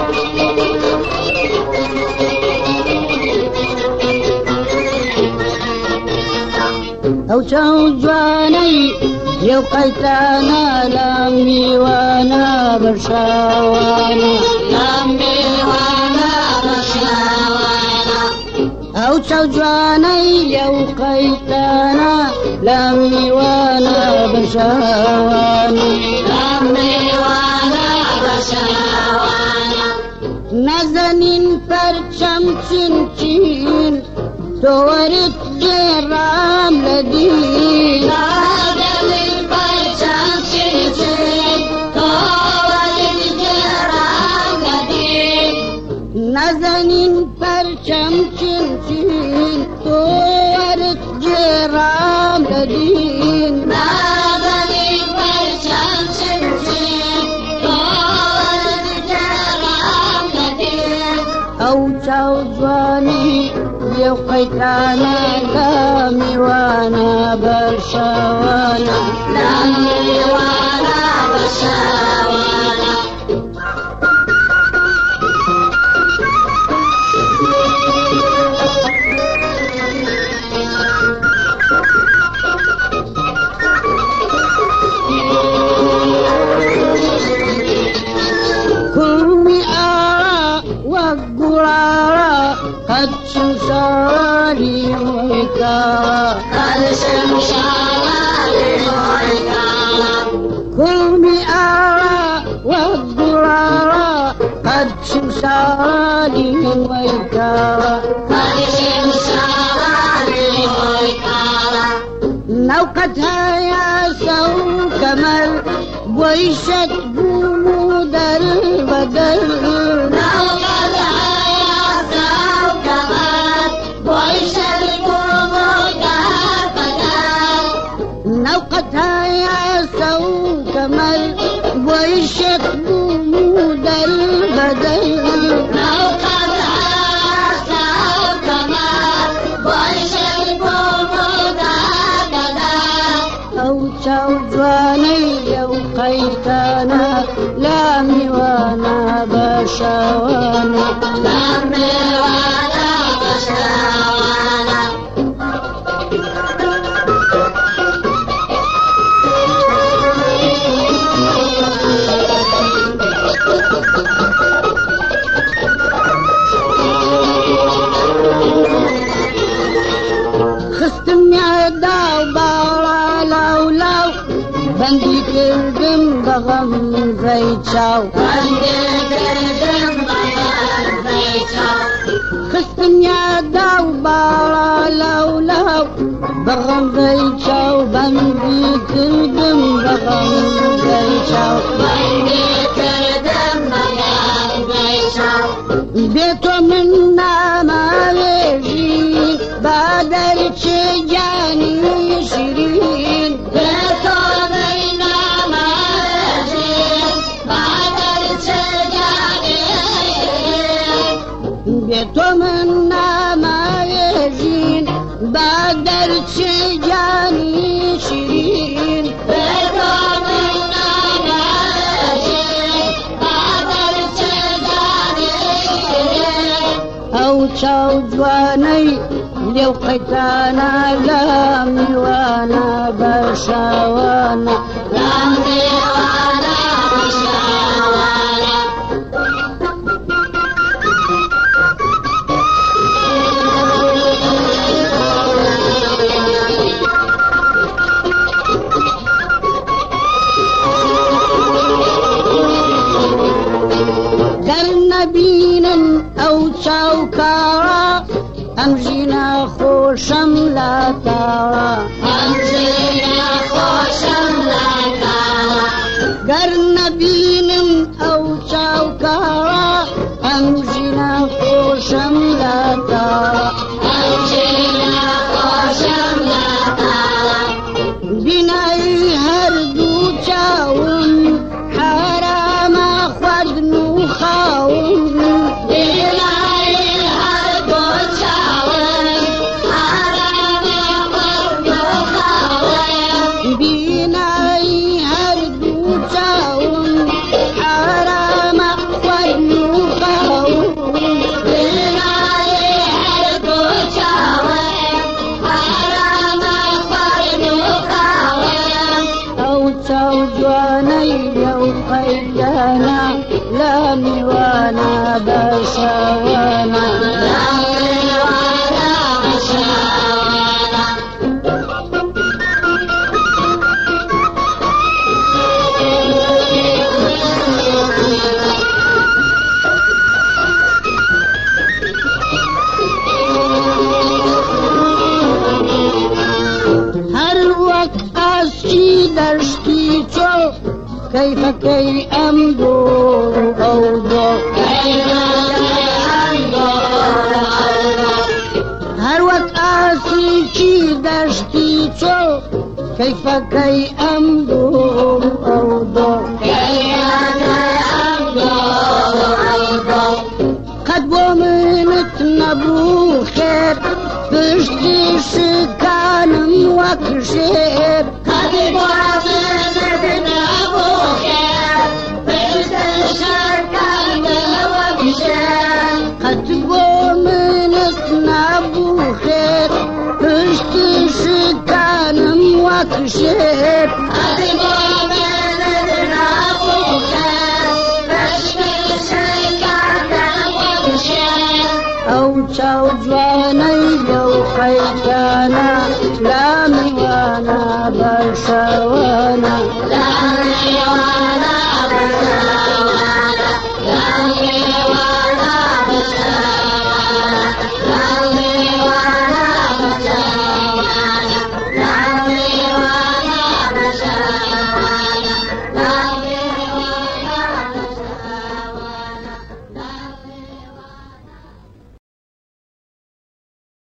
او جواني يو قيتانا لامي وانا برشاوانا لامي وانا برشاوانا او جواني يو قيتانا لامي وانا برشاوانا لامي وانا برشاوانا نازنين پرچم چین تورت جرام لدين نازنين پرچم چین تورت جرام لدين نازنين پرچم چین تورت جرام لدين نازنين پرچم چین تورت جرام لدين او جواني يو قيتانا لامي وانا برشاوانا لامي وانا برشاوانا كرمي آراء والقرارة قد شمساري ويكارا قد شمساري ويكارا كرمي آراء والقرارة قد شمساري ويكارا قد شمساري ويكارا نوقتها يا سو كمل ويشت بمود البدل نوقتها يا سو كمل ويشت بمود البدل نوقتها يا سو كمل ويشت بمود البدل نوقتها يا سو كمل ويشت بمود البدل أو جواني يو قيتانا لامي وانا بشاوانا لامي وانا بشاوانا خستم يدا وبارا لو لو بندي كردم بغم زيتشاو بندي كردم بغم زيتشاو خستم يدا وبارا لو لو بغم زيتشاو بندي كردم بغم زيتشاو بندي كردم بغم زيتشاو بيتو منا ما يجي بادر تجاني شيرين بيتو منا ما يجي بادر تجاني شيرين بيتو منا ما يجي بادر تجاني شيرين بيتو منا ما يجي بادر تجاني شيرين او جواني لو قيتانا لامي وانا بشاوانا لامي وانا بشاوانا درنا بينا او شوكارا امجينا خوشم لا تارا أمجينا خوشم لا تارا درنا بينا او شوكارا امجينا خوشم لا تارا أمجينا خوشم لا تارا بناي هردو جاون حرام خدنو خاون بناي هردو جاون حرام خدنو خاون بناي هردو جاون حرام خدنو قيدنا لامي وانا بشوانا كيف كي أمدور أوضو هر وقت آسي دشتی چو كيف كي أمدور أوضو قد بومنت نبو خير بشتي شكانم وكشير قد بومنت نبو خير بشتي شكانم وكشير قد بومنت نبو خير بشتي شكانم وكشير قد بومنت نبو خير بشتي شكانم وكشير أو تشاو جواني لو خير